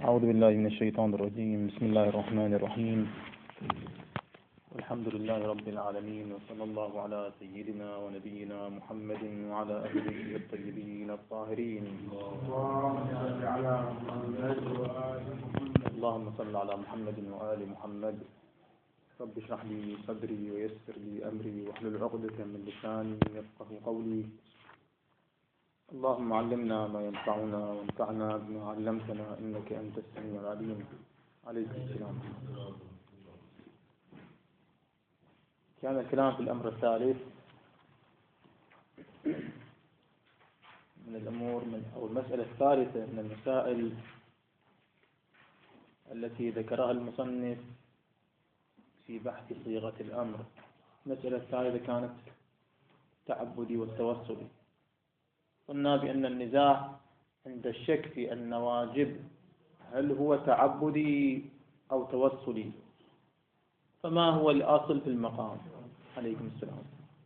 أعوذ بالله من الشيطان الرجيم. بسم الله الرحمن الرحيم. الحمد لله رب العالمين، وصلى الله على سيدنا ونبينا محمد وعلى أهله الطيبين الطاهرين. اللهم صل على محمد وآل محمد. رب اشرح لي صدري ويسر لي أمري واحلل عقدة من لساني يفقه قولي. اللهم علمنا ما ينفعنا وانفعنا بما علمتنا إنك أنت السميع العليم. عليك السلام. كان الكلام في الأمر الثالث من الأمور أو المسألة الثالثة من المسائل التي ذكرها المصنف في بحث صيغة الأمر. المسألة الثالثة كانت التعبدي والتوسلي. قلنا بأن النزاع عند الشك في النواجب هل هو تعبدي أو توسلي، فما هو الأصل في المقام؟ عليكم السلام.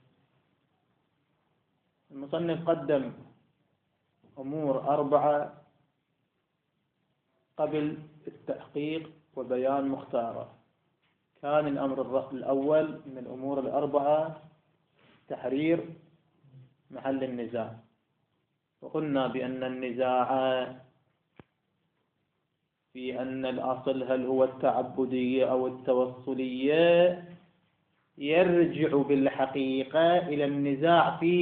المصنف قدم أمور 4 قبل التحقيق وبيان مختارة. كان الأمر الأول من الأمور 4 تحرير محل النزاع، وقلنا بأن النزاع في أن الأصل هل هو التعبدية أو التوسلية يرجع بالحقيقة إلى النزاع في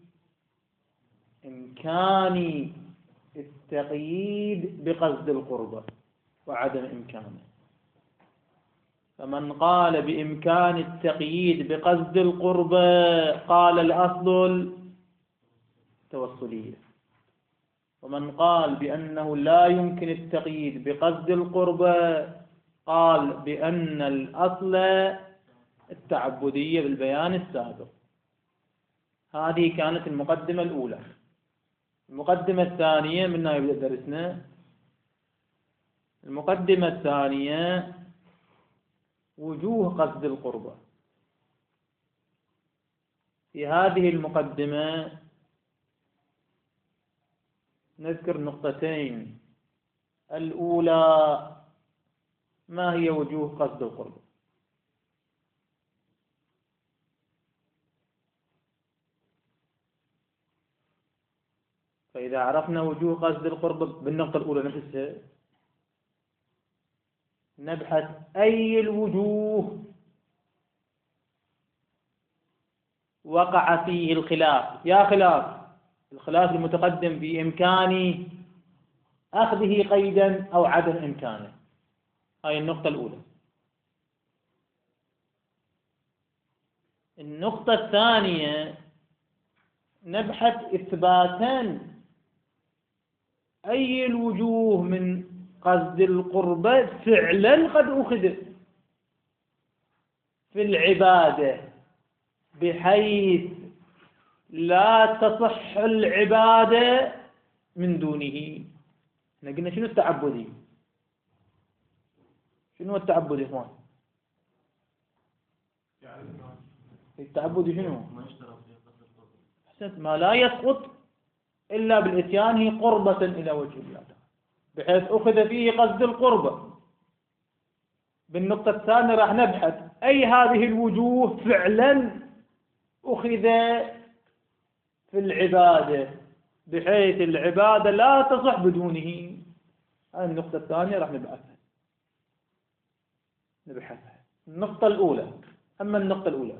إمكان التقييد بقصد القربة وعدم إمكانه. فمن قال بإمكان التقييد بقصد القربة قال الأصل التوسلية، ومن قال بأنه لا يمكن التقييد بقصد القربة قال بأن الأصل التعبدية بالبيان السابق. هذه كانت المقدمة الأولى. المقدمة الثانية منها يبدأ درسنا. المقدمة الثانية وجوه قصد القربة. في هذه المقدمة نذكر نقطتين. الأولى ما هي وجوه قصد القربة؟ فإذا عرفنا وجوه قصد القربة بالنقطة الأولى نفسها نبحث أي الوجوه وقع فيه الخلاف. يا خلاف الخلاف المتقدم في إمكان أخذه قيدا أو عدم إمكانه. هاي النقطة الأولى. النقطة الثانية نبحث إثباتا أي الوجوه من قصد القربة فعلا قد أخذ في العبادة بحيث لا تصح العبادة من دونه. قلنا شنو التعبدي؟ شنو التعبدي يا إخوان؟ التعبدي شنو؟ ما لا يسقط إلا بالإتيان قربة إلى وجه الله بحيث أخذ فيه قصد القربة. بالنقطة الثانية راح نبحث أي هذه الوجوه فعلا أخذ في العبادة بحيث العبادة لا تصح بدونه. هذه النقطة الثانية راح نبحثها. النقطة الأولى. أما النقطة الأولى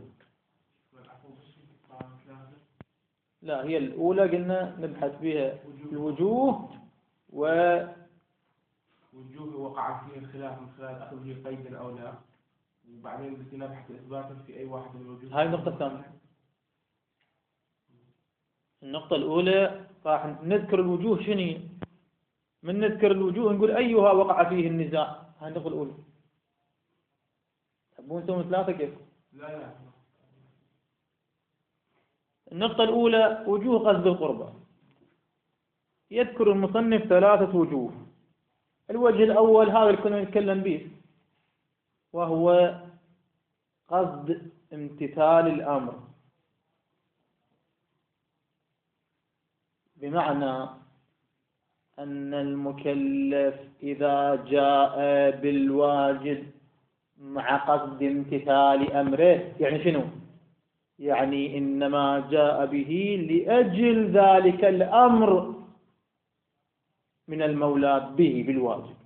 لا، هي الأولى قلنا نبحث فيها الوجوه وجوه وقع فيه الخلاف من خلال أخذه قيدا أو لا، وبعدين نبحث إثباتا في أي واحد من الوجوه. هاي النقطة الثانية. النقطة الأولى راح نذكر الوجوه شنو. من نذكر الوجوه نقول أيها وقع فيه النزاع. هاي النقطة الأولى. تحبون تسوون 3 كيف؟ لا. النقطة الأولى وجوه قصد القربة. يذكر المصنف 3 وجوه. الوجه الأول هذا اللي كنا نتكلم به، وهو قصد امتثال الأمر، بمعنى أن المكلف إذا جاء بالواجب مع قصد امتثال أمره، يعني شنو؟ يعني إنما جاء به لأجل ذلك الأمر من المولى به بالواجب.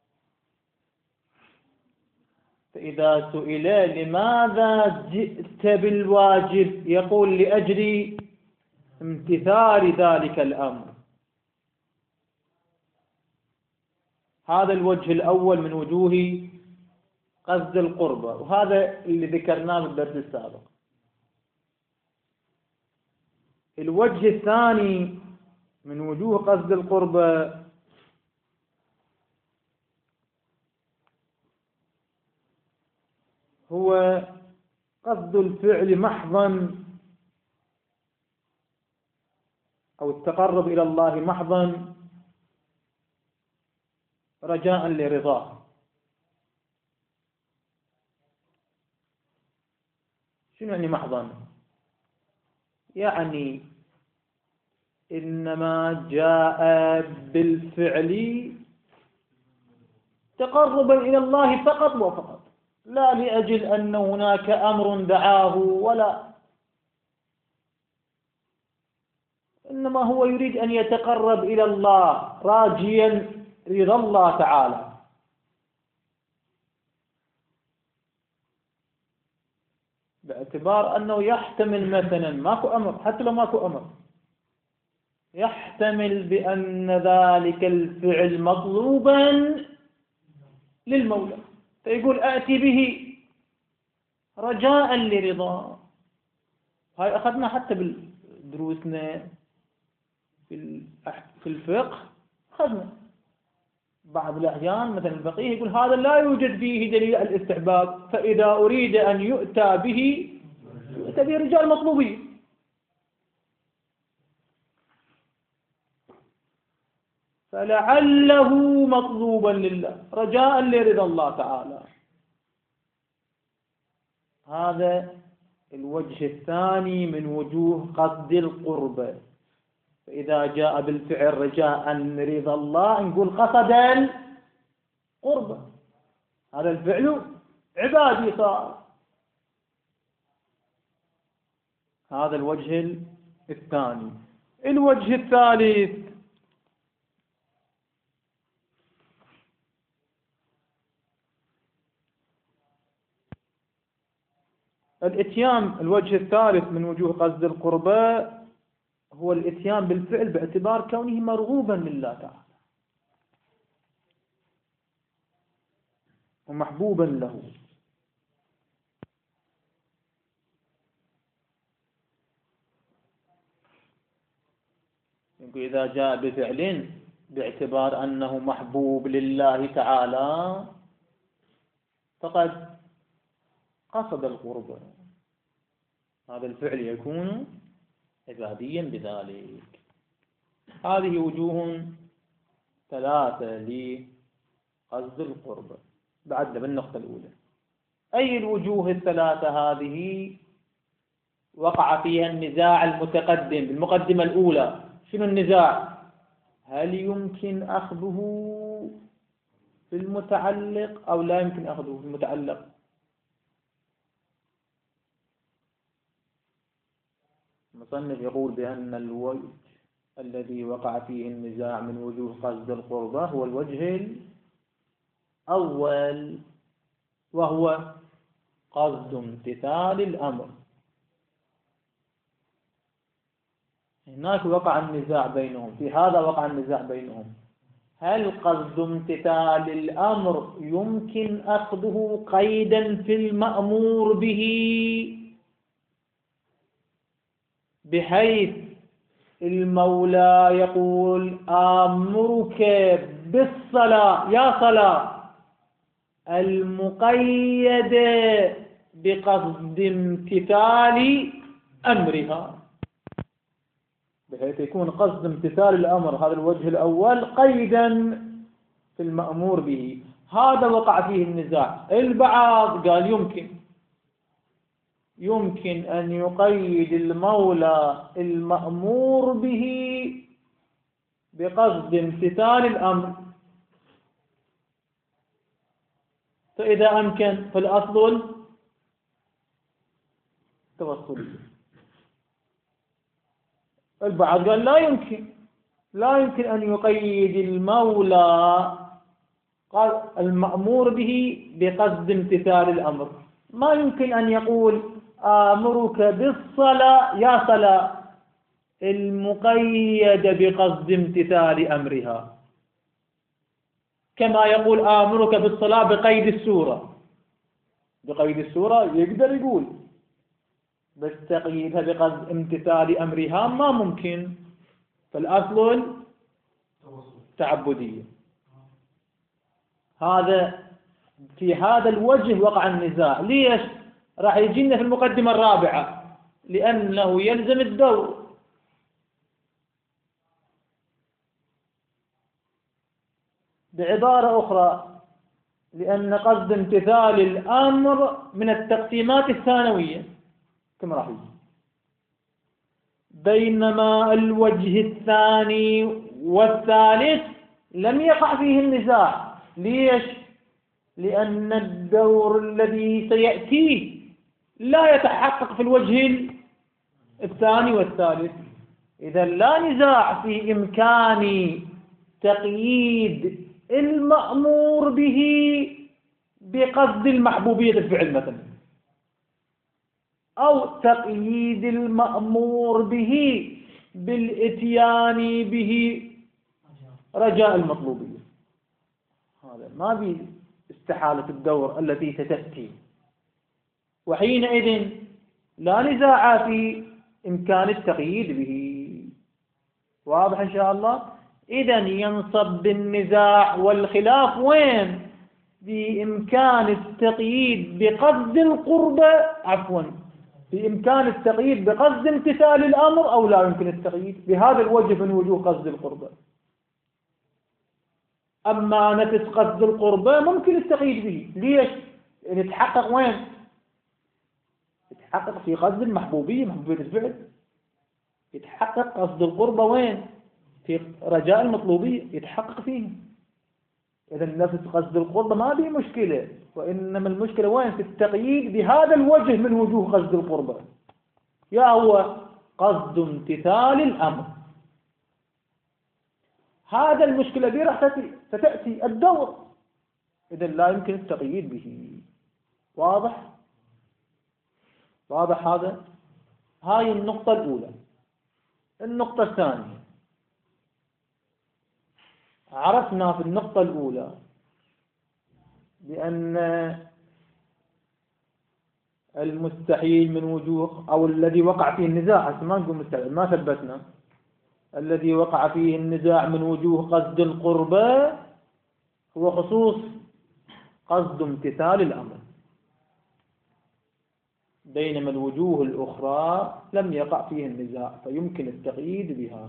فإذا سئل لماذا جئت بالواجب يقول لأجل امتثال ذلك الأمر. هذا الوجه الأول من وجوه قصد القربة، وهذا اللي ذكرناه بالدرس السابق. الوجه الثاني من وجوه قصد القربة هو قصد الفعل محضا، أو التقرب إلى الله محضا رجاء لرضاه. شنو يعني محضا؟ يعني إنما جاء بالفعل تقربا إلى الله فقط وفقط، لا لأجل أن هناك أمر دعاه، ولا، إنما هو يريد أن يتقرب إلى الله راجيا رضا الله تعالى. باعتبار أنه يحتمل مثلا ماكو أمر، حتى لو ماكو أمر يحتمل بأن ذلك الفعل مطلوبا للمولى، فيقول أأتي به رجاء لرضاه. هاي أخذنا حتى بدروسنا في الفقه، أخذنا بعض الأحيان مثلا الفقيه يقول هذا لا يوجد فيه دليل الاستحباب، فإذا أريد أن يؤتى به يؤتى به رجال مطلوبين. فلعله مطلوبا لله رجاء لرضا الله تعالى. هذا الوجه الثاني من وجوه قصد القربة. فإذا جاء بالفعل رجاء رضا الله نقول قصد القربة، هذا الفعل عبادي صار. هذا الوجه الثاني. الوجه الثالث الاتيان. الوجه الثالث من وجوه قصد القربة هو الاتيان بالفعل باعتبار كونه مرغوبا لله تعالى ومحبوبا له. إذا جاء بفعل باعتبار أنه محبوب لله تعالى فقد قصد القربة، هذا الفعل يكون عباديا بذلك. هذه وجوه ثلاثة لقصد القربة. بعدنا بالنقطة الأولى. أي الوجوه الثلاثة هذه وقع فيها النزاع المتقدم بالمقدمة الأولى؟ شنو النزاع؟ هل يمكن أخذه في المتعلق أو لا يمكن أخذه في المتعلق؟ المصنف يقول بأن الوجه الذي وقع فيه النزاع من وجوه قصد القربة هو الوجه الأول، وهو قصد امتثال الأمر. هناك وقع النزاع بينهم، في هذا وقع النزاع بينهم. هل قصد امتثال الأمر يمكن أخذه قيدا في المأمور به، بحيث المولى يقول آمرك بالصلاة يا صلاة المقيدة بقصد امتثال أمرها، بحيث يكون قصد امتثال الأمر هذا الوجه الأول قيدا في المأمور به. هذا وقع فيه النزاع. البعض قال يمكن أن يقيد المولى المأمور به بقصد امتثال الأمر، فإذا أمكن فالأصل التوصلية. البعض قال لا يمكن أن يقيد المولى قال المأمور به بقصد امتثال الأمر. ما يمكن أن يقول آمرك بالصلاة يا صلاة المقيد بقصد امتثال أمرها، كما يقول آمرك بالصلاة بقيد السورة. بقيد السورة يقدر يقول، بس تقييدها بقصد امتثال أمرها ما ممكن. فالأصل تعبدية. هذا في هذا الوجه وقع النزاع. ليش؟ راح يجينا في المقدمة الرابعة، لأنه يلزم الدور. بعبارة أخرى، لأن قصد امتثال الأمر من التقسيمات الثانوية كما راح يجي. بينما الوجه الثاني والثالث لم يقع فيه النزاع. ليش؟ لأن الدور الذي سيأتي لا يتحقق في الوجه الثاني والثالث. إذا لا نزاع في إمكان تقييد المأمور به بقصد المحبوبية الفعل مثلا، أو تقييد المأمور به بالإتيان به رجاء المطلوبية. هذا ما بي استحالة الدور التي ستأتي، وحينئذ لا نزاع في إمكان التقييد به. واضح إن شاء الله؟ إذا ينصب بالنزاع والخلاف وين؟ بإمكان التقييد بقصد القربة، بإمكان التقييد بقصد امتثال الأمر أو لا يمكن التقييد بهذا الوجه من وجوه قصد القربة. أما نفس قصد القربة ممكن التقييد به. ليش؟ يعني يتحقق وين؟ يتحقق في قصد المحبوبية، محبوبية الفعل. يتحقق قصد القربة وين؟ في رجاء المطلوبية يتحقق فيه. إذا نفس قصد القربة ما به مشكلة، وإنما المشكلة وين؟ في التقييد بهذا الوجه من وجوه قصد القربة، يا هو قصد امتثال الأمر. هذا المشكلة دي راح ستأتي الدور، إذا لا يمكن التقييد به. واضح؟ واضح هذا؟ هاي النقطة الأولى. النقطة الثانية، عرفنا في النقطة الأولى بأن المستحيل من وجوه، أو الذي وقع فيه النزاع، ما نقول مستحيل، ما ثبتنا، الذي وقع فيه النزاع من وجوه قصد القربة هو خصوص قصد امتثال الأمر، بينما الوجوه الأخرى لم يقع فيه النزاع فيمكن التقييد بها.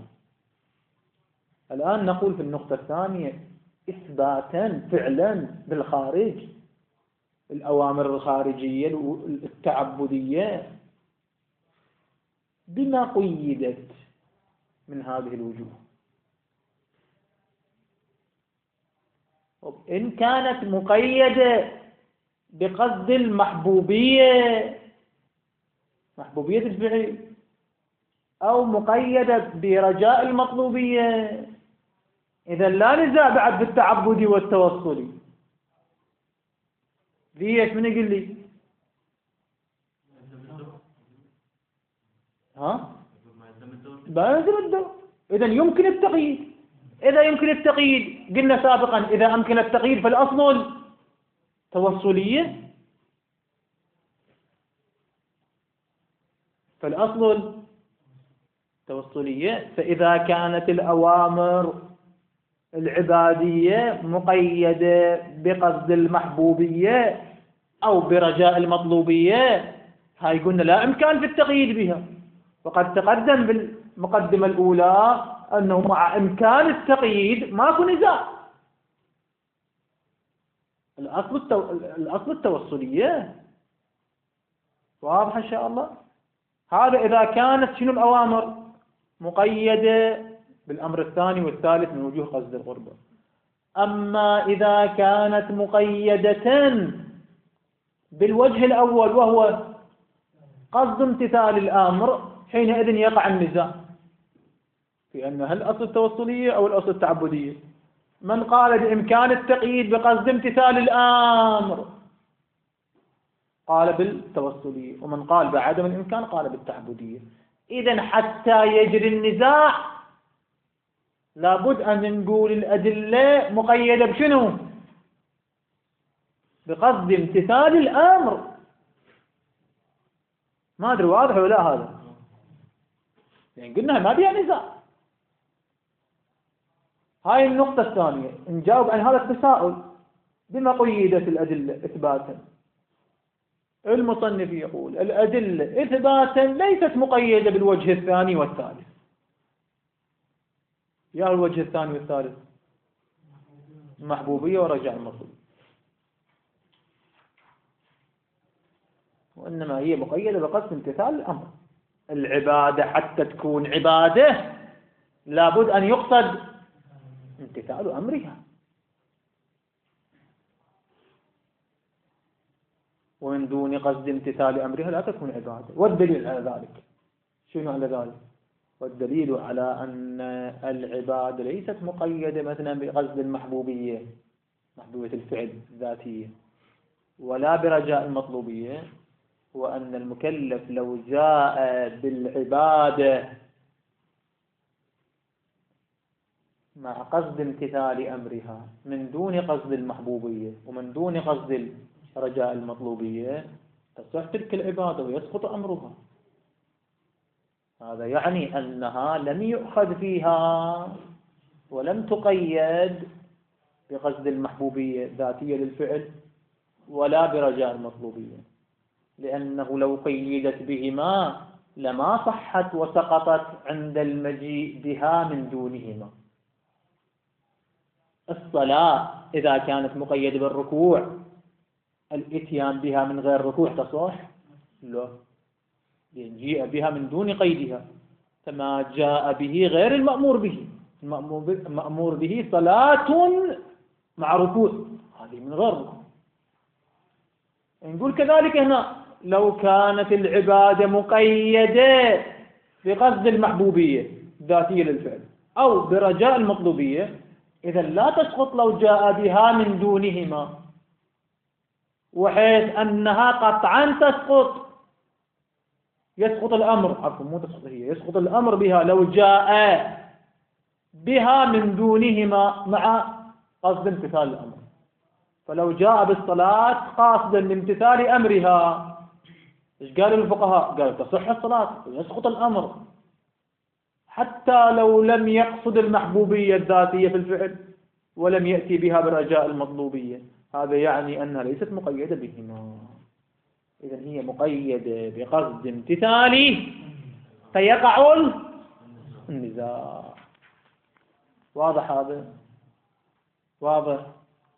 الآن نقول في النقطة الثانية إثباتا فعلا بالخارج، الأوامر الخارجية التعبدية بما قيدت من هذه الوجوه. إن كانت مقيدة بقصد المحبوبية، محبوبية الفعل، أو مقيدة برجاء المطلوبية، إذا لا نزاع بعد بالتعبدي والتوصلي. ليش؟ من يقول لي؟ ما يلزم الدور. إذا يمكن التقييد. إذا يمكن التقييد قلنا سابقا إذا أمكن التقييد فالأصل توصلية، فالأصل توصلية. فإذا كانت الأوامر العبادية مقيدة بقصد المحبوبية أو برجاء المطلوبية، هاي قلنا لا إمكان في التقييد بها. وقد تقدم بالمقدمة الأولى أنه مع إمكان التقييد ماكو نزاع. الأصل التوصلية. واضح إن شاء الله؟ هذا إذا كانت شنو الأوامر مقيدة بالأمر الثاني والثالث من وجوه قصد القربة. أما إذا كانت مقيدة بالوجه الأول وهو قصد امتثال الأمر، حينئذ يقع النزاع في أن هل الأصل التوصلية أو الأصل التعبدية. من قال بإمكان التقييد بقصد امتثال الأمر قال بالتوصلية، ومن قال بعدم الإمكان قال بالتعبدية. إذن حتى يجري النزاع لابد أن نقول الأدلة مقيدة بشنو؟ بقصد امتثال الأمر. ما أدري واضح ولا هذا؟ يعني قلنا ما بيها نزاع. هاي النقطة الثانية، نجاوب عن هذا التساؤل بما قيدت الأدلة إثباتا. المصنف يقول الأدلة إثباتا ليست مقيدة بالوجه الثاني والثالث. يا الوجه الثاني والثالث محبوبية ورجاء المطلوب، وإنما هي مقيدة بقصد امتثال الأمر. العبادة حتى تكون عبادة لابد أن يقصد امتثال أمرها، ومن دون قصد امتثال أمرها لا تكون عبادة. والدليل على ذلك شنو على ذلك؟ والدليل على أن العبادة ليست مقيدة مثلا بقصد المحبوبية، محبوبية الفعل الذاتية، ولا برجاء المطلوبية، وأن المكلف لو جاء بالعبادة مع قصد امتثال أمرها من دون قصد المحبوبية ومن دون قصد رجاء المطلوبية تصح تلك العبادة ويسقط أمرها. هذا يعني أنها لم يؤخذ فيها ولم تقيد بقصد المحبوبية الذاتية للفعل ولا برجاء المطلوبية، لأنه لو قيدت بهما لما صحت وسقطت عند المجيء بها من دونهما. الصلاة إذا كانت مقيدة بالركوع الاتيان بها من غير ركوع تصح؟ لا، يجيء بها من دون قيدها، كما جاء به غير المأمور به. المأمور به صلاة مع ركوع، هذه من غير ركوع. نقول كذلك هنا لو كانت العبادة مقيدة بقصد المحبوبية الذاتية للفعل أو برجاء المطلوبية، إذا لا تسقط لو جاء بها من دونهما، وحيث أنها قطعا تسقط، يسقط الأمر، عفوا مو تسقط هي، يسقط الأمر بها لو جاء بها من دونهما مع قصد امتثال الأمر. فلو جاء بالصلاة قاصدا لامتثال أمرها، إيش قالوا الفقهاء؟ قالوا تصح الصلاة ويسقط الأمر حتى لو لم يقصد المحبوبية الذاتية في الفعل ولم يأتي بها برجاء المطلوبية. هذا يعني أنها ليست مقيدة بهما. إذن هي مقيدة بقصد امتثاله فيقع النزاع. واضح هذا؟ واضح.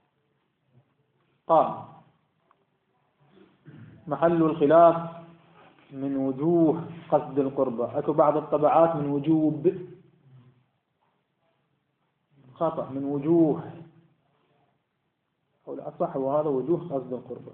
قال محل الخلاف من وجوه قصد القربة. أكو بعض الطبعات من وجوب، خطأ، من وجوه، أو الأصح وهذا وجوه قصد القربة.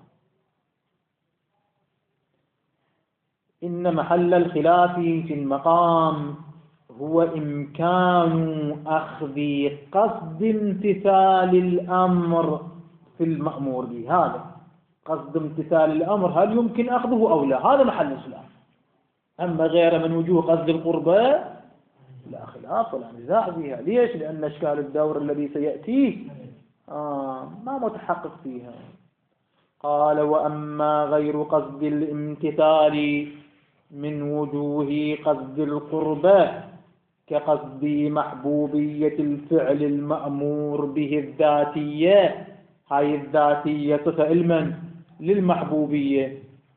إن محل الخلاف في المقام هو إمكان أخذ قصد امتثال الأمر في المأمور به. هذا قصد امتثال الأمر هل يمكن أخذه أو لا؟ هذا محل الخلاف. أما غير من وجوه قصد القربة لا خلاف ولا نزاع فيها. ليش؟ لأن أشكال الدور الذي سيأتيه ما متحقق فيها. قال وأما غير قصد الامتثال من وجوه قصد القربة كقصد محبوبية الفعل المأمور به الذاتية. هاي الذاتية صفة علما للمحبوبية،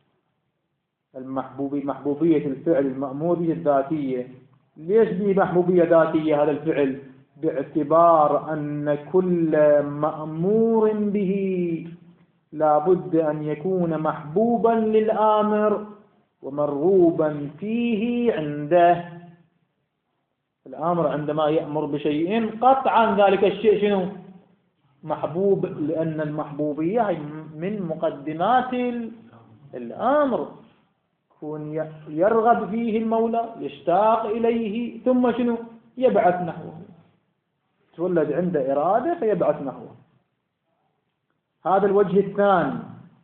محبوبية الفعل المأمور به الذاتية. ليش به محبوبية ذاتية هذا الفعل؟ باعتبار أن كل مأمور به لا بد أن يكون محبوبا للآمر ومرغوبا فيه عنده. الآمر عندما يأمر بشيء قطعا ذلك الشيء شنو؟ محبوب، لأن المحبوبية هي من مقدمات الأمر، يكون يرغب فيه المولى، يشتاق إليه، ثم شنو؟ يبعث نحوه، تولد عنده إرادة فيبعث نحوه. هذا الوجه الثاني.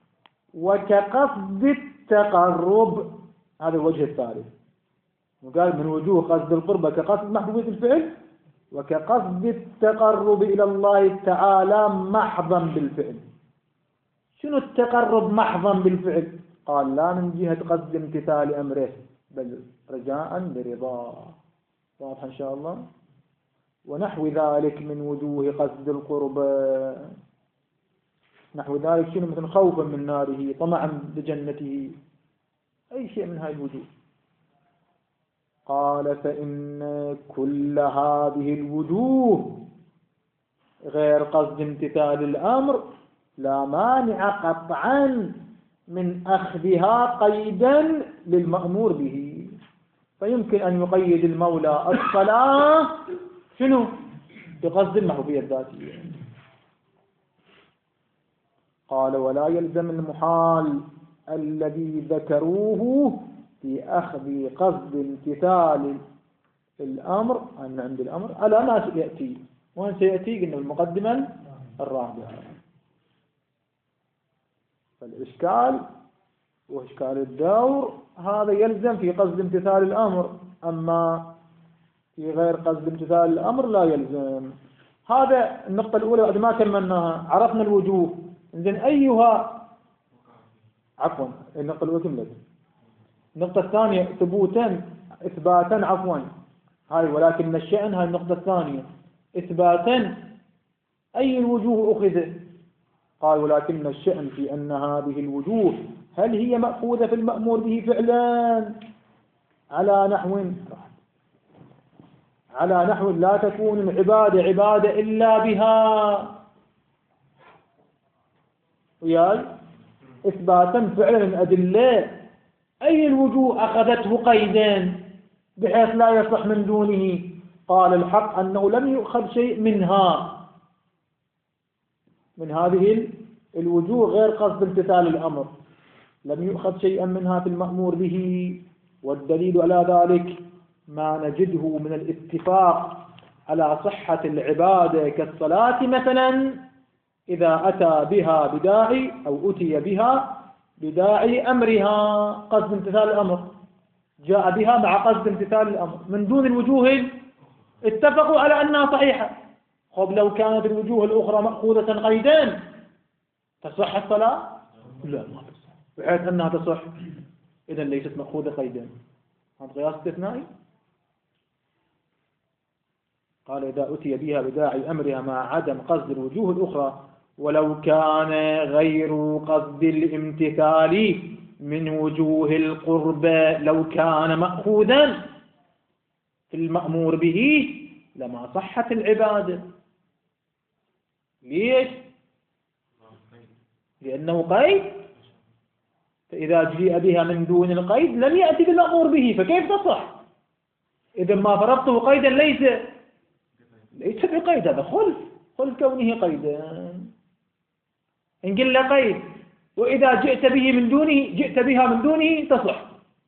وكقصد التقرب، هذا الوجه الثالث، وقال من وجوه قصد القربة كقصد محبوبية الفعل، وكقصد التقرب إلى الله تعالى محضا بالفعل. شنو التقرب محضا بالفعل؟ قال لا من جهة قصد امتثال أمره، بل رجاء لرضاه. واضح إن شاء الله. ونحو ذلك من وجوه قصد القرب، نحو ذلك شنو؟ مثل خوفا من ناره، طمعا بجنته، أي شيء من هذه الوجوه. قال فإن كل هذه الوجوه غير قصد امتثال الأمر لا مانع قطعا من أخذها قيدا للمأمور به. فيمكن أن يقيد المولى الصلاة شنو؟ بقصد المحبوبية الذاتية. قال ولا يلزم المحال الذي ذكروه في أخذ قصد امتثال الأمر أن عند الأمر على ما سيأتي. وأن سيأتي قلنا المقدمة الرابعة. فالإشكال وإشكال الدور هذا يلزم في قصد امتثال الأمر، أما في غير قصد امتثال الأمر لا يلزم. هذا النقطة الأولى بعد ما كملناها، عرفنا الوجوه. إذن أيها عفوا النقطة الأولى كم لازم؟ النقطة الثانية إثباتا عفوا هاي ولكن الشأن، هاي النقطة الثانية إثباتا أي الوجوه أخذت؟ قال ولكن الشأن في أن هذه الوجوه هل هي مأخوذة في المأمور به فعلا على نحو لا تكون العبادة عبادة إلا بها، وياي إثباتا فعلا من أدلة أي الوجوه أخذته قيدا بحيث لا يصح من دونه؟ قال الحق أنه لم يؤخذ شيء منها، من هذه الوجوه غير قصد امتثال الأمر، لم يؤخذ شيئا منها في المأمور به. والدليل على ذلك ما نجده من الاتفاق على صحة العبادة كالصلاة مثلا، إذا أتى بها بداعي أو أتي بها بداعي أمرها قصد امتثال الأمر، جاء بها مع قصد امتثال الأمر من دون الوجوه اتفقوا على أنها صحيحة. خب لو كانت الوجوه الأخرى مأخوذة قيدان تصح الصلاة؟ لا ما تصح، بحيث أنها تصح إذن ليست مأخوذة قيدان. هذا قياس استثنائي. قال إذا أتي بها بداعي أمرها مع عدم قصد الوجوه الأخرى، ولو كان غير قصد الامتثال من وجوه القرب لو كان مأخوذا في المأمور به لما صحت العبادة. ليش؟ لأنه قيد، فإذا جيء بها من دون القيد لم يأتي بالمأمور به، فكيف تصح؟ إذا ما فرضته قيدا ليس بقيد، هذا خلف كونه قيدا. إن قل قيد وإذا جئت بها من دونه تصح.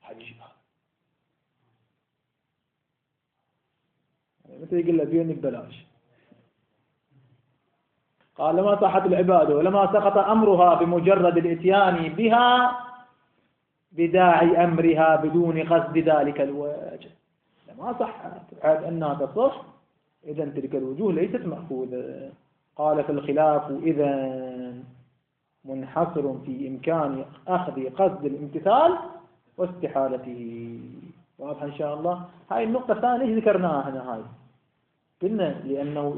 مثل يقول له بيني ببلاش. قال لما صحت العبادة ولما سقط أمرها بمجرد الإتيان بها بداعي أمرها بدون قصد ذلك الوجه، لما صحت بحيث أنها تصح، إذن تلك الوجوه ليست مأخوذة. قال فالخلاف إذن منحصر في إمكان أخذ قصد الامتثال واستحالته. واضح إن شاء الله. هاي النقطة الثانية ذكرناها هنا، هاي قلنا لأنه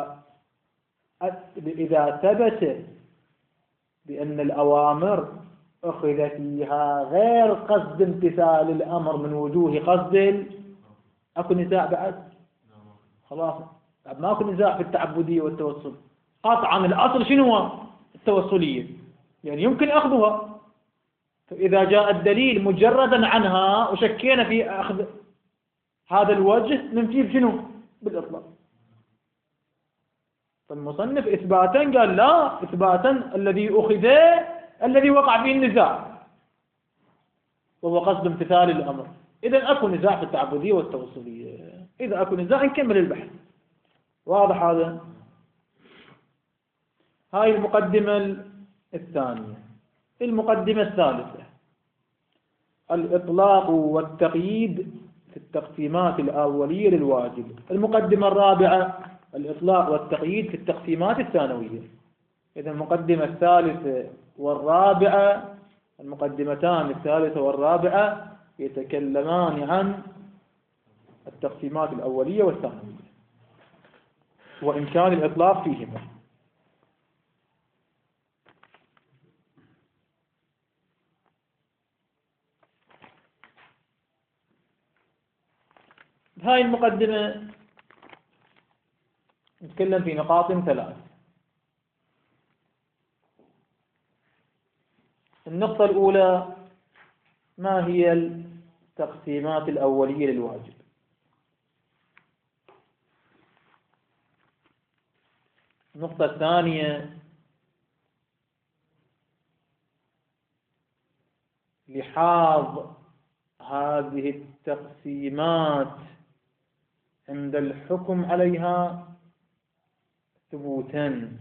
إذا ثبت بأن الأوامر أخذ فيها غير قصد امتثال الأمر من وجوه قصد، أكو نزاع بعد؟ خلاص بعد ما أكو نزاع في التعبدية والتوسل. قطعا الأصل شنو هو؟ التوسلية، يعني يمكن أخذها. فإذا جاء الدليل مجردا عنها وشكينا في أخذ هذا الوجه ننفيه بشنو؟ بالإطلاق. فالمصنف إثباتا قال لا، إثباتا الذي وقع فيه النزاع، وهو قصد امتثال الأمر. إذا أكو نزاع في التعبدية والتوصيلية، إذا أكو نزاع نكمل البحث. واضح هذا؟ هاي المقدمة الثانية. المقدمة الثالثة: الإطلاق والتقييد في التقسيمات الأولية للواجب. المقدمة الرابعة: الإطلاق والتقييد في التقسيمات الثانوية. إذا المقدمة الثالثة والرابعة، المقدمتان الثالثة والرابعة يتكلمان عن التقسيمات الأولية والثانوية وإمكان الإطلاق فيهما. هاي المقدمة نتكلم في نقاط ثلاث. النقطة الأولى: ما هي التقسيمات الأولية للواجب؟ النقطة الثانية: لحاظ هذه التقسيمات عند الحكم عليها ثبوتا.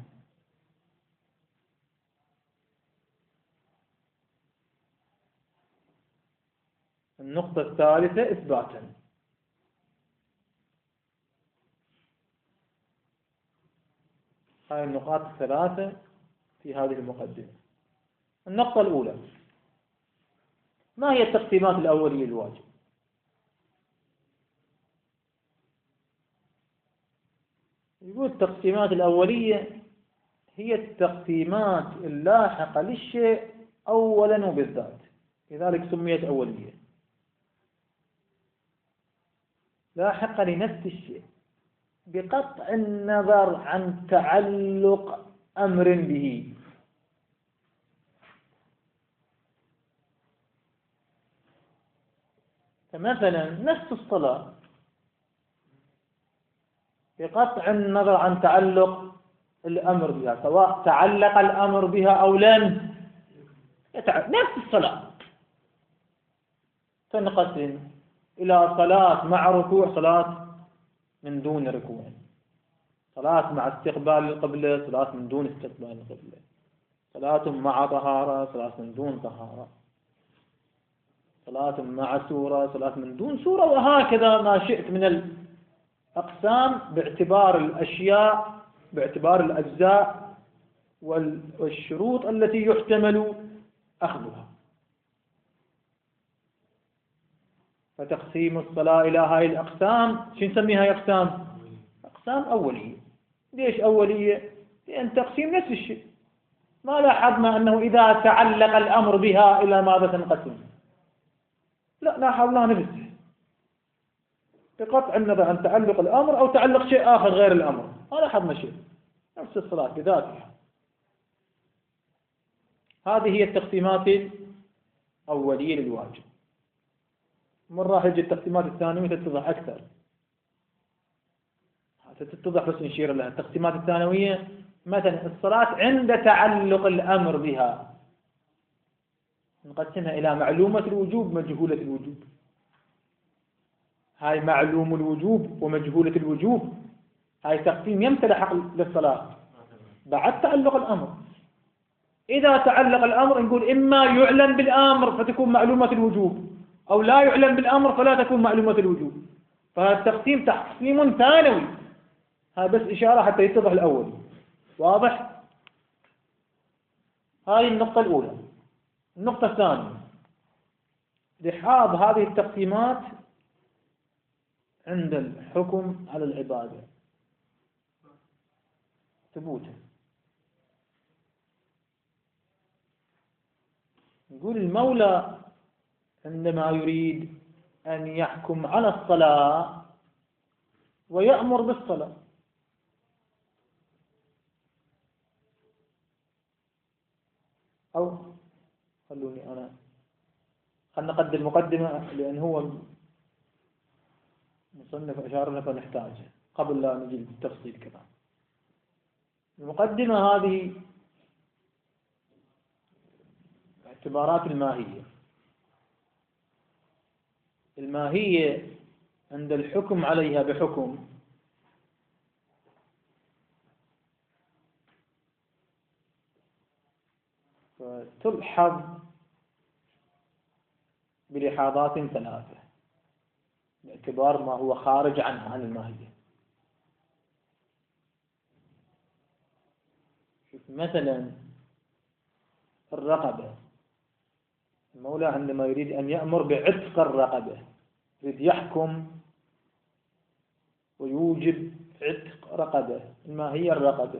النقطة الثالثة: إثباتا. هذه النقاط الثلاثة في هذه المقدمة. النقطة الأولى: ما هي التقسيمات الأولية للواجب؟ يقول التقسيمات الأولية هي التقسيمات اللاحقة للشيء أولا وبالذات، لذلك سميت أولية، لاحقة لنفس الشيء بقطع النظر عن تعلق أمر به. فمثلا نفس الصلاة بقطع النظر عن تعلق الأمر بها، سواء تعلق الأمر بها أو لم نفس الصلاة تنقسم إلى صلاة مع ركوع، صلاة من دون ركوع، صلاة مع استقبال القبلة، صلاة من دون استقبال القبلة، صلاة مع طهارة، صلاة من دون طهارة، صلاة مع سورة، صلاة من دون سورة، وهكذا ما شئت من الأقسام باعتبار الأشياء، باعتبار الأجزاء والشروط التي يحتمل أخذها. فتقسيم الصلاة إلى هاي الأقسام شو نسميها؟ أقسام أولية. ليش أولية؟ لأن تقسيم نفس الشيء. ما لاحظنا أنه إذا تعلق الأمر بها إلى ماذا تنقسم؟ لا، لاحظنا نفسه بقطع النظر عن تعلق الأمر أو تعلق شيء آخر غير الأمر، ما لاحظنا شيء، نفس الصلاة بذاتها. هذه هي التقسيمات الأولية للواجب. مرة راح يجي التقسيمات الثانوية تتضح أكثر، تتضح بس نشير لها. التقسيمات الثانوية مثلا الصلاة عند تعلق الأمر بها نقسمها إلى معلومة الوجوب ومجهولة الوجوب. هاي معلوم الوجوب ومجهولة الوجوب، هاي تقسيم يمتلح للصلاة بعد تعلق الأمر. إذا تعلق الأمر نقول إما يعلم بالأمر فتكون معلومة الوجوب، أو لا يعلم بالأمر فلا تكون معلومة الوجوب. فهذا التقسيم تقسيم ثانوي، هذا بس إشارة حتى يتضح الأول. واضح؟ هذه النقطة الأولى. النقطة الثانية: لحاظ هذه التقسيمات عند الحكم على العبادة ثبوتا. نقول المولى عندما يريد أن يحكم على الصلاة ويأمر بالصلاة، أو خلينا نقدم المقدمة لأن هو المصنف أشار له فنحتاجه قبل لا نجي للتفصيل كمان. المقدمة هذه اعتبارات الماهية. الماهية عند الحكم عليها بحكم تلحظ بلحاظات ثلاثة باعتبار ما هو خارج عنها عن الماهية. مثلا الرقبة، المولى عندما يريد أن يأمر بعتق الرقبة يريد يحكم ويوجب عتق رقبة، الماهية الرقبة،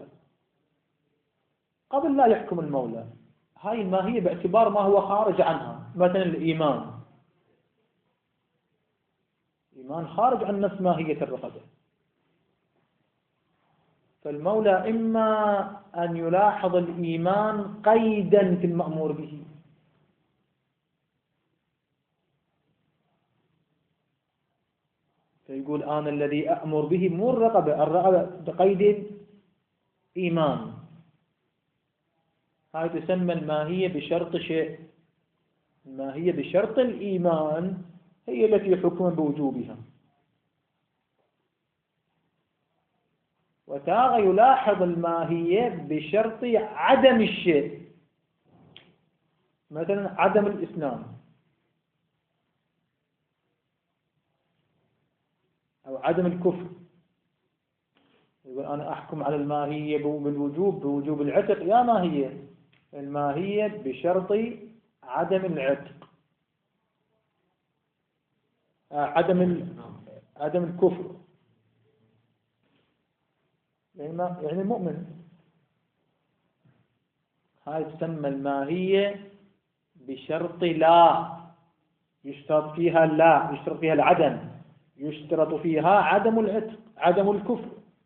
قبل لا يحكم المولى. هاي الماهية باعتبار ما هو خارج عنها. مثلا الإيمان، الإيمان خارج عن نفس ماهية الرقبة، فالمولى إما أن يلاحظ الإيمان قيدا في المأمور به، فيقول أنا الذي أأمر به مو الرقبة، الرقبة بقيد إيمان، هاي تسمى الماهية بشرط شيء. الماهية بشرط الإيمان هي التي حكم بوجوبها. وتارة يلاحظ الماهية بشرط عدم الشيء، مثلا عدم الإسلام أو عدم الكفر، يقول أنا أحكم على الماهية بالوجوب، بوجوب العتق. يا ماهية الماهية بشرط عدم العتق، عدم الكفر، يعني المؤمن. هاي تسمى الماهية بشرط لا، يشترط فيها لا، يشترط فيها العدم، يشترط فيها عدم العتق، عدم الكفر.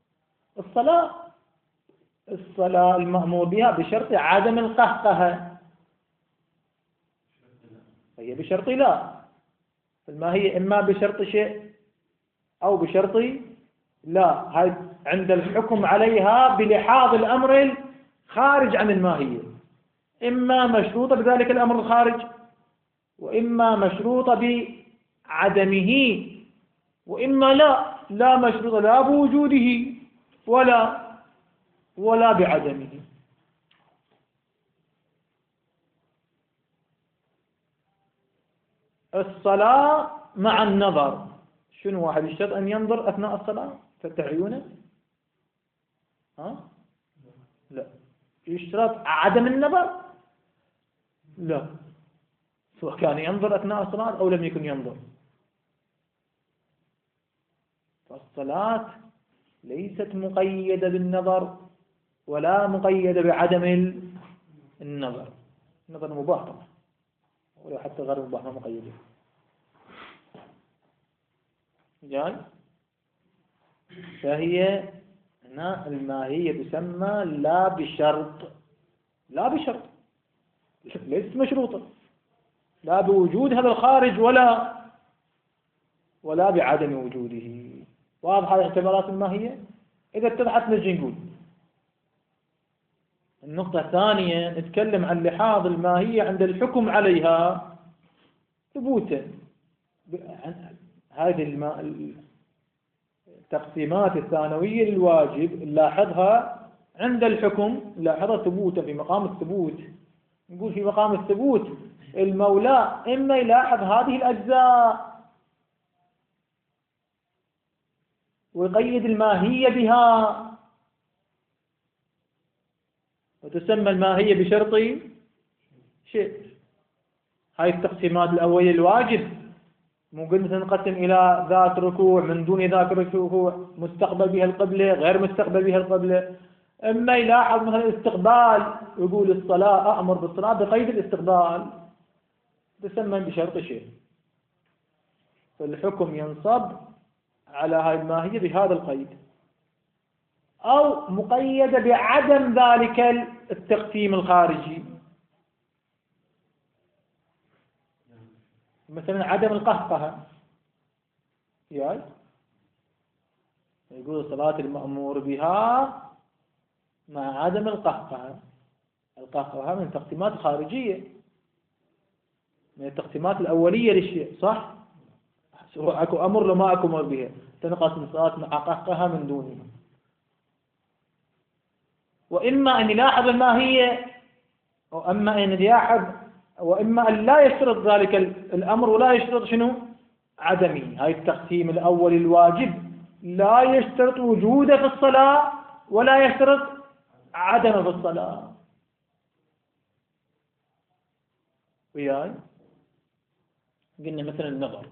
الصلاة المأمور بها بشرط عدم القهقهة، هي بشرط لا. الماهية إما بشرط شيء أو بشرط لا. هاي عند الحكم عليها بلحاظ الأمر الخارج عن الماهية، إما مشروطة بذلك الأمر الخارج، وإما مشروطة بعدمه، وإما لا مشروطة لا بوجوده ولا بعدمه. الصلاة مع النظر، شنو واحد يشترط أن ينظر أثناء الصلاة فتح عيونه؟ لا. يشترط عدم النظر؟ لا، سواء كان ينظر أثناء الصلاة أو لم يكن ينظر. فالصلاة ليست مقيدة بالنظر ولا مقيدة بعدم النظر. النظر مباح طبعا، ولو حتى غير مباح ما مقيدة. جاي؟ فهي هنا الماهية تسمى لا بشرط، ليست مشروطة، لا بوجود هذا الخارج ولا بعدم وجوده. واضحة اعتبارات الماهية؟ إذا اتضحت نجي نقول النقطة الثانية، نتكلم عن لحاظ الماهية عند الحكم عليها ثبوتا. هذه التقسيمات الثانوية للواجب نلاحظها عند الحكم، نلاحظها ثبوتا في مقام الثبوت. نقول في مقام الثبوت المولى إما يلاحظ هذه الأجزاء ويقيد الماهية بها، وتسمى الماهية بشرط شيء. هاي التقسيمات الأولية الواجب، مو قلنا نقسم إلى ذات ركوع، من دون ذات ركوع، مستقبل بها القبلة، غير مستقبل بها القبلة. إما يلاحظ مثلا الاستقبال ويقول الصلاة أأمر بالصلاة بقيد الاستقبال، تسمى بشرط شيء. فالحكم ينصب على هاي الماهية بهذا القيد، أو مقيدة بعدم ذلك التقسيم الخارجي، مثلا عدم القهقهة. يقول صلاة المأمور بها مع عدم القهقهة. القهقهة من التقسيمات الخارجية، من التقسيمات الأولية للشيء، صح؟ سواء أكو أمر لو ما أكو أمر بها تنقسم الصلاة مع قهقهة من دونها. وإما أن يلاحظ الماهية، وإما أن يلاحظ، وإما أن لا يشترط ذلك الأمر ولا يشترط شنو؟ عدمه. هاي التقسيم الأول الواجب لا يشترط وجوده في الصلاة ولا يشترط عدمه في الصلاة. وياي قلنا مثلا النظر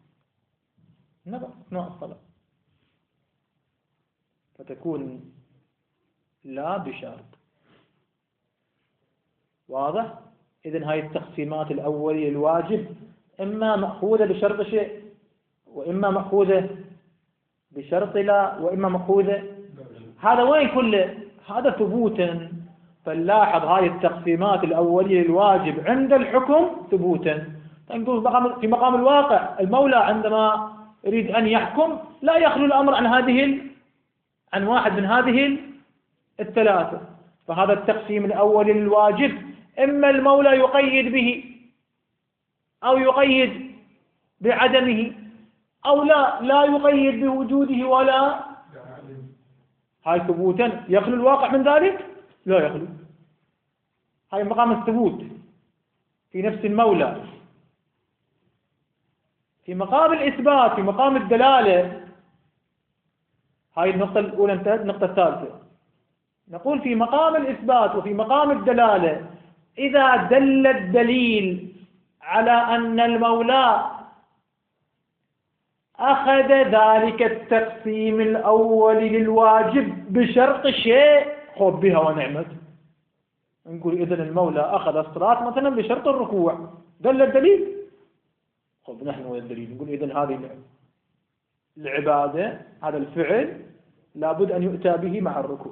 أثناء الصلاة فتكون لا بشرط. واضح؟ إذن هاي التقسيمات الأولية الواجب إما مأخوذة بشرط شيء، وإما مأخوذة بشرط لا، وإما مأخوذة. هذا وين كله؟ هذا ثبوتا. فنلاحظ هاي التقسيمات الأولية الواجب عند الحكم ثبوتا. نقول في مقام الواقع المولى عندما يريد أن يحكم لا يخلو الأمر عن واحد من هذه الثلاثة. فهذا التقسيم الأول الواجب إما المولى يقيد به أو يقيد بعدمه، أو لا يقيد بوجوده ولا. هاي ثبوتا. يخلو الواقع من ذلك؟ لا يخلو. هاي مقام الثبوت في نفس المولى. في مقام الإثبات، في مقام الدلالة، هاي النقطة الأولى انتهت. النقطة الثالثة نقول في مقام الإثبات وفي مقام الدلالة إذا دل الدليل على أن المولى أخذ ذلك التقسيم الأول للواجب بشرط شيء خب بها ونعمت. نقول إذن المولى أخذ الصلاة مثلا بشرط الركوع، دل الدليل خب نحن وين الدليل؟ نقول إذن هذه العبادة، هذا الفعل لابد أن يؤتى به مع الركوع.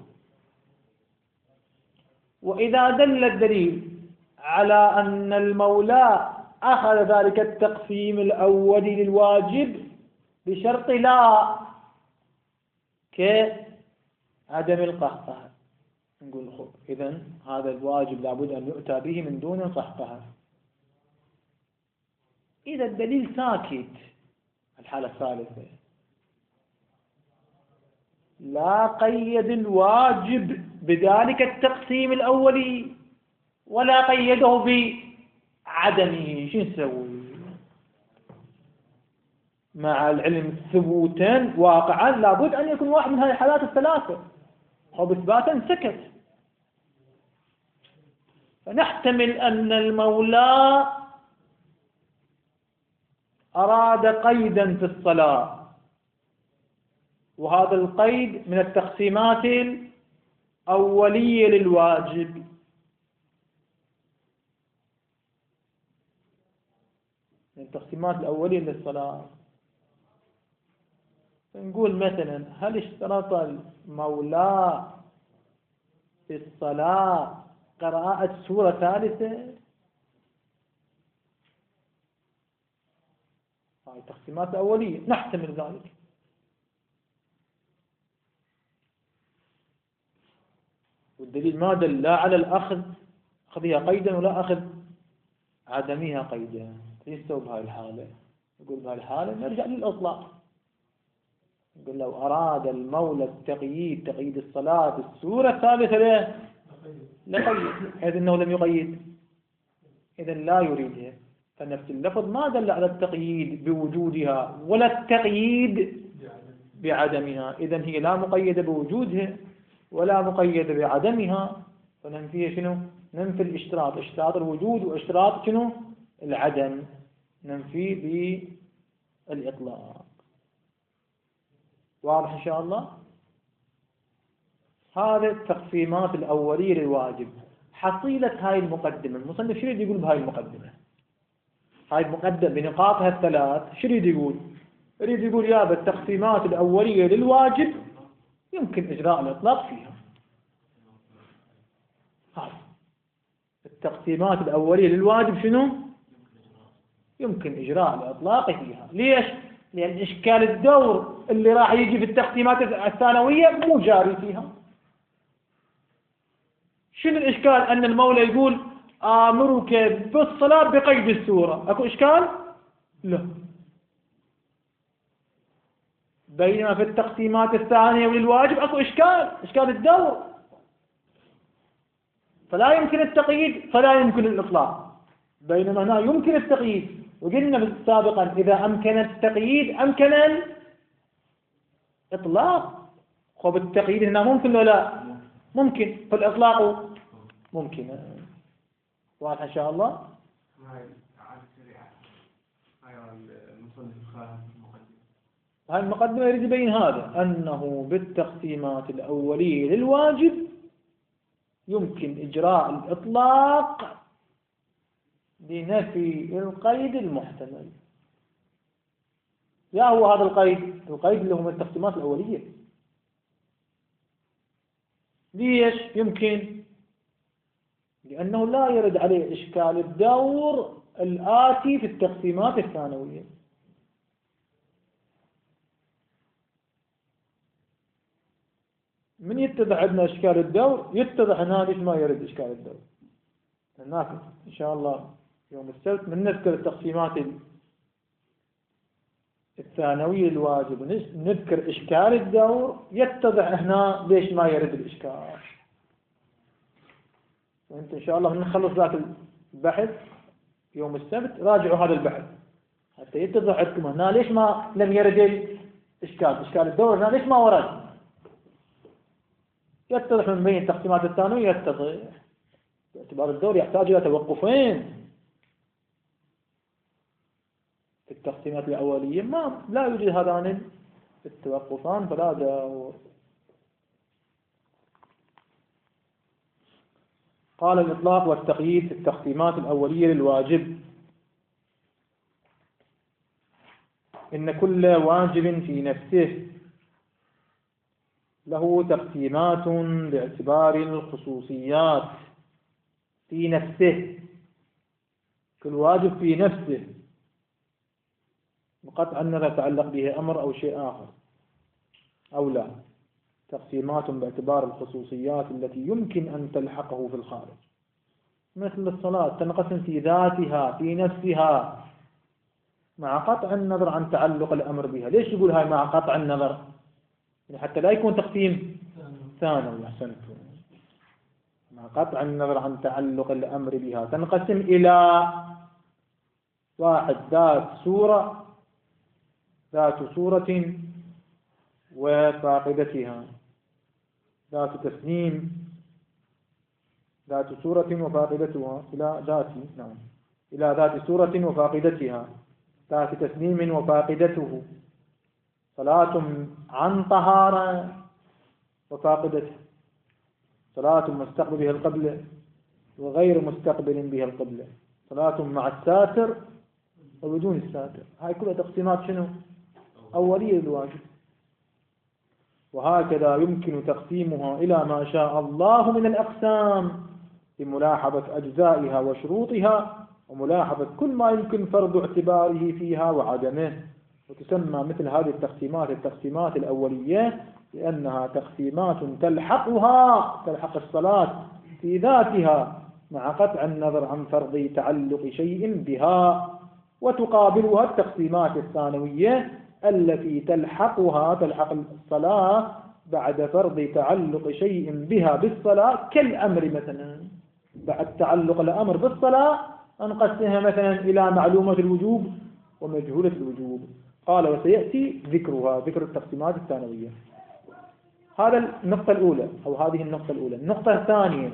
وإذا دل الدليل على أن المولى أخذ ذلك التقسيم الأول للواجب بشرط لا كعدم القهقهة، نقول خب إذن هذا الواجب لابد أن يؤتى به من دون القهقهة. إذا الدليل ساكت، الحالة الثالثة لا قيد الواجب بذلك التقسيم الأولي ولا قيده بعدمه، شو نسوي؟ مع العلم ثبوتا واقعا لابد أن يكون واحد من هذه الحالات الثلاثة، أو إثباتا سكت. فنحتمل أن المولى أراد قيدا في الصلاة، وهذا القيد من التقسيمات الأولية للواجب. من التقسيمات الأولية للصلاة. نقول مثلا هل اشترط المولى في الصلاة قراءة سورة ثالثة؟ هاي التقسيمات الأولية نحتمل ذلك. والدليل ما دل لا على الأخذ أخذها قيدا ولا أخذ عدمها قيدا. يستوى بهاي الحالة؟ نقول بهاي الحالة نرجع للإطلاق، نقول لو أراد المولى التقييد، تقييد الصلاة بالسورة الثالثة لقيد، حيث أنه لم يقيد إذن لا يريدها. فنفس اللفظ ما دل على التقييد بوجودها ولا التقييد بعدمها، إذن هي لا مقيدة بوجودها ولا مقيدة بعدمها. فننفيها شنو؟ ننفي الاشتراط، اشتراط الوجود واشتراط شنو؟ العدم، ننفي بالإطلاق. واضح إن شاء الله؟ هذه التقسيمات الأولية للواجب. حصيلة هاي المقدمة، المصنف شو يقول بهاي المقدمة؟ هاي المقدمة بنقاطها الثلاث شو يقول؟ يريد يقول يا التقسيمات الأولية للواجب يمكن إجراء الإطلاق فيها. هاي التقسيمات الأولية للواجب شنو؟ يمكن إجراء الإطلاق فيها. ليش؟ لأن إشكال الدور اللي راح يجي في التقسيمات الثانوية مو جاري فيها. شنو الإشكال؟ أن المولى يقول آمرك بالصلاة بقيد السورة، أكو إشكال؟ لا. بينما في التقسيمات الثانية وللواجب أكو إشكال الدور، فلا يمكن التقييد فلا يمكن الإطلاق، بينما هنا يمكن التقييد. وقلنا سابقا إذا أمكن التقييد أمكن الإطلاق. خب التقييد هنا ممكن ولا لا؟ ممكن، فالإطلاق ممكن. واضح إن شاء الله؟ هاي المقدمة يريد يبين هذا، أنه بالتقسيمات الأولية للواجب يمكن إجراء الإطلاق لنفي القيد المحتمل. يا هو هذا القيد اللي هو من التقسيمات الأولية. ليش يمكن؟ لأنه لا يرد عليه إشكال الدور الآتي في التقسيمات الثانوية. من يتضح عندنا إشكال الدور؟ يتضح هنا ليش ما يرد إشكال الدور. هناك إن شاء الله يوم السبت من نذكر التقسيمات الثانوية الواجب نذكر إشكال الدور، يتضح هنا ليش ما يرد الإشكال. وانت إن شاء الله من نخلص ذاك البحث يوم السبت راجعوا هذا البحث حتى يتضح عندكم هنا ليش ما لم يرد إشكال الدور هنا ليش ما ورد. يتضح من بين التقسيمات الثانوية، يتضح باعتبار الدور يحتاج إلى توقفين. في التقسيمات الأولية لا يوجد هذان التوقفان فلا دور. قال الإطلاق والتقييد في التقسيمات الأولية للواجب. إن كل واجب في نفسه له تقسيمات باعتبار الخصوصيات. في نفسه، كل واجب في نفسه بقطع النظر يتعلق به أمر أو شيء آخر أو لا. تقسيمات باعتبار الخصوصيات التي يمكن أن تلحقه في الخارج، مثل الصلاة تنقسم في ذاتها في نفسها مع قطع النظر عن تعلق الأمر بها. ليش يقول هاي مع قطع النظر؟ حتى لا يكون تقسيم ثانوي. أحسنت. مع قطع النظر عن تعلق الأمر بها تنقسم إلى واحد ذات صورة وفاقدتها، ذات تسنيم، ذات صورة وفاقدتها إلى ذات صورة وفاقدتها، ذات تسنيم وفاقدته، صلاة عن طهارة وفاقدته، صلاة مستقبل بها القبلة وغير مستقبل بها القبلة، صلاة مع الساتر وبدون الساتر. هاي كلها تقسيمات شنو؟ أولية الواجب. وهكذا يمكن تقسيمها إلى ما شاء الله من الأقسام بملاحظة أجزائها وشروطها وملاحظة كل ما يمكن فرض اعتباره فيها وعدمه. وتسمى مثل هذه التقسيمات الأولية لأنها تقسيمات تلحق الصلاة في ذاتها مع قطع النظر عن فرض تعلق شيء بها. وتقابلها التقسيمات الثانوية التي تلحق الصلاة بعد فرض تعلق شيء بها بالصلاة، كالأمر مثلا. بعد تعلق الأمر بالصلاة أنقسمها مثلا إلى معلومة الوجوب ومجهولة الوجوب. قال وسيأتي ذكر التقسيمات الثانوية. هذا النقطة الأولى أو هذه النقطة الأولى. النقطة الثانية: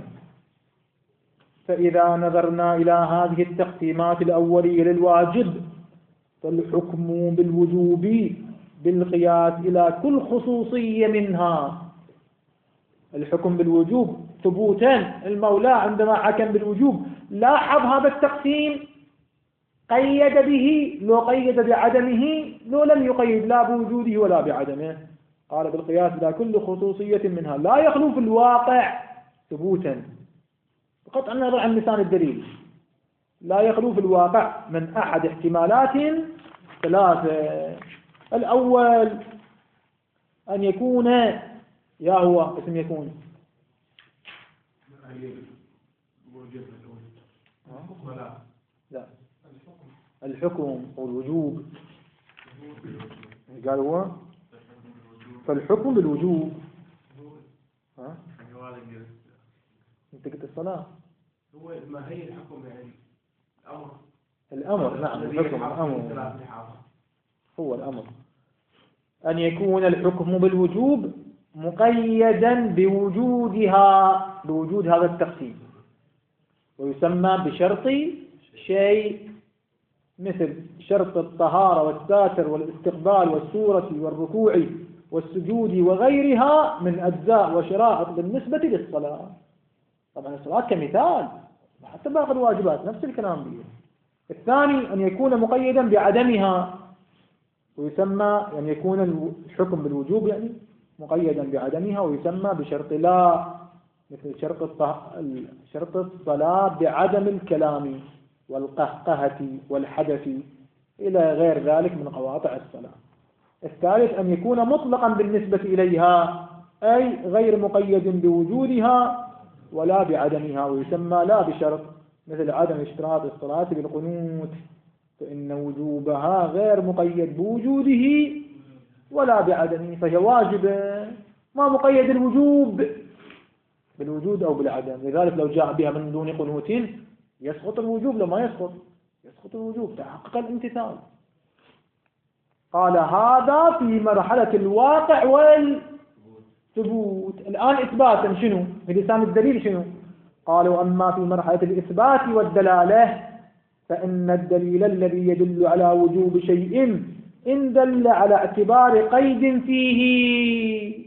فإذا نظرنا إلى هذه التقسيمات الأولية للواجب فالحكم بالوجوب بالقياس إلى كل خصوصية منها. الحكم بالوجوب ثبوتا، المولى عندما حكم بالوجوب لاحظ هذا التقسيم قيد به، لو قيد بعدمه لو لم يقيد لا بوجوده ولا بعدمه. قال بالقياس إلى كل خصوصية منها لا يخلو في الواقع ثبوتا، بقطع النظر عن لسان الدليل، لا يخلو في الواقع من أحد احتمالات ثلاثة. الأول أن يكون، يا هو اسم يكون لا الحكم والوجوب، قال هو فالحكم بالوجوب. ها انت قلت الصلاة هو ما هي الحكم يعني الأمر نعم الحكم الأمر هو الأمر أن يكون الحكم بالوجوب مقيدا بوجود هذا التقسيم، ويسمى بشرط شيء، مثل شرط الطهارة والساتر والاستقبال والسورة والركوع والسجود وغيرها من أجزاء وشرائط بالنسبة للصلاة. طبعا الصلاة كمثال، حتى باقي الواجبات نفس الكلام به. الثاني أن يكون مقيدا بعدمها، ويسمى أن يكون الحكم بالوجوب يعني مقيدا بعدمها، ويسمى بشرط لا، مثل شرط الصلاة بعدم الكلام والقهقهة والحدث إلى غير ذلك من قواطع الصلاة. الثالث أن يكون مطلقا بالنسبة إليها، أي غير مقيد بوجودها ولا بعدمها، ويسمى لا بشرط، مثل عدم اشتراط الصلاة بالقنوت، فإن وجوبها غير مقيد بوجوده ولا بعدمه، فهي واجبة ما مقيد الوجوب بالوجود أو بالعدم. لذلك لو جاء بها من دون قنوت يسقط الوجوب، لو ما يسقط الوجوب، تحقق الامتثال. قال هذا في مرحلة الواقع والثبوت. الآن إثباتا شنو بلسان الدليل شنو؟ قالوا أما في مرحلة الإثبات والدلالة فإن الدليل الذي يدل على وجوب شيء إن دل على اعتبار قيد فيه.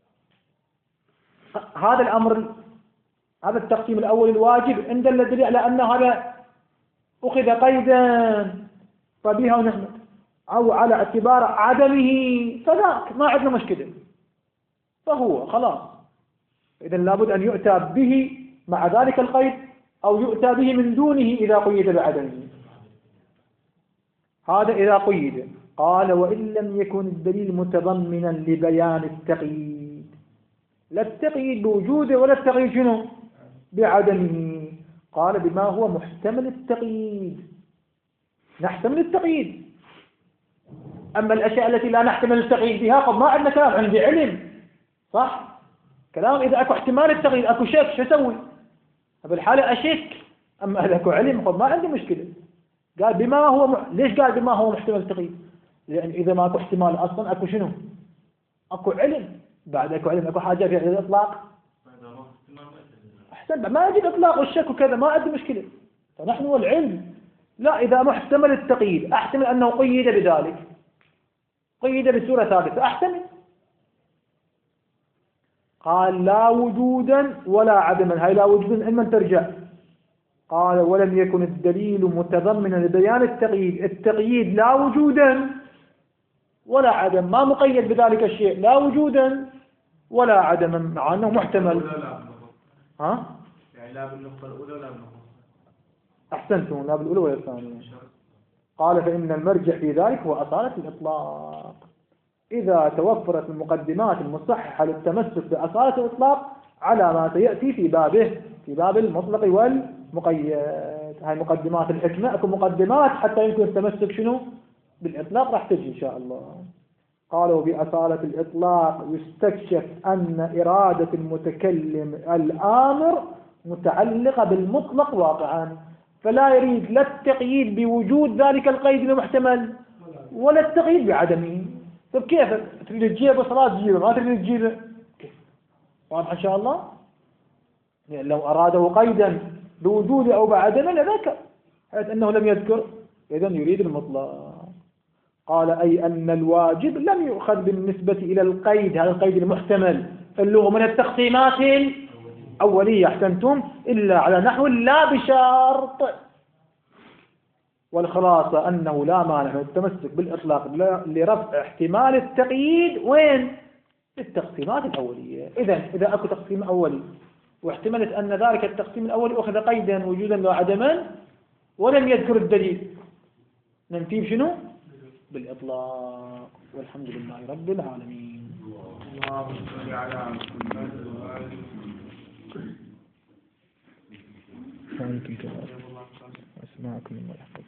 هذا الأمر، هذا التقسيم الأول الواجب إن دل الدليل على أن هذا أخذ قيدا فبها ونحمد، أو على اعتبار عدمه فذاك ما عندنا مشكلة، فهو خلاص. إذا لابد أن يؤتى به مع ذلك القيد أو يؤتى به من دونه إذا قيد بعدمه. هذا إذا قيد. قال وإن لم يكن الدليل متضمنا لبيان التقييد، لا التقييد بوجوده ولا التقييد شنو بعدمه. قال بما هو محتمل التقييد، نحتمل التقييد. أما الأشياء التي لا نحتمل التقييد بها قد ما عندنا كلام، عندي علم صح كلام. إذا أكو احتمال التقييد أكو شك شو أسوي؟ بالحالة أشك. أما إذا أكو علم قد ما عندي مشكلة. قال بما هو ليش قال بما هو محتمل التقييد؟ لأن إذا ما أكو احتمال أصلا أكو شنو؟ أكو علم. بعد أكو علم أكو حاجة في الإطلاق. أحسن ما يجي الإطلاق والشك وكذا ما عندي مشكلة. فنحن والعلم لا، إذا محتمل التقييد أحتمل أنه قيد بذلك، قيد بصورة ثابتة أحتمل. قال لا وجودا ولا عدما، هاي لا وجودا إما ترجع. قال ولم يكن الدليل متضمنا لبيان التقييد، التقييد لا وجودا ولا عدم، ما مقيد بذلك الشيء لا وجودا ولا عدما، مع أنه محتمل. ها؟ يعني لا بالنقطة الأولى ولا بالنقطة. أحسنتم، لا بالأولى ولا الثانية. قال فإن المرجع في ذلك هو أصالة الإطلاق. إذا توفرت المقدمات المصححة للتمسك بأصالة الإطلاق على ما سيأتي في باب المطلق والمقيد. هاي مقدمات الحكمة، أكو مقدمات حتى يمكن التمسك شنو بالإطلاق راح تجي إن شاء الله. قالوا بأصالة الإطلاق يستكشف أن إرادة المتكلم الآمر متعلقة بالمطلق واقعا، فلا يريد لا التقييد بوجود ذلك القيد المحتمل ولا التقييد بعدمه. طيب كيف تريد تجيبه صلاة تجيبه، ما تريد تجيبه كيف؟ واضح إن شاء الله. يعني لو أراده قيدا بوجوده أو بعدمه لذكر، حيث أنه لم يذكر إذن يريد المطلق. قال أي أن الواجب لم يؤخذ بالنسبة إلى القيد، هذا القيد المحتمل في اللغة من التقسيمات الأولية أحسنتم، إلا على نحو لا بشرط. والخلاصة أنه لا مانع من التمسك بالإطلاق لرفع احتمال التقييد وين؟ التقسيمات الأولية. إذا أكو تقسيم أولي واحتملت أن ذلك التقسيم الأولي أخذ قيدا وجودا وعدما ولم يذكر الدليل، ننفيه شنو؟ بالإطلاق. والحمد لله رب العالمين. اللهم صل على محمد وآله وسلم. أسمعكم الله يحفظكم.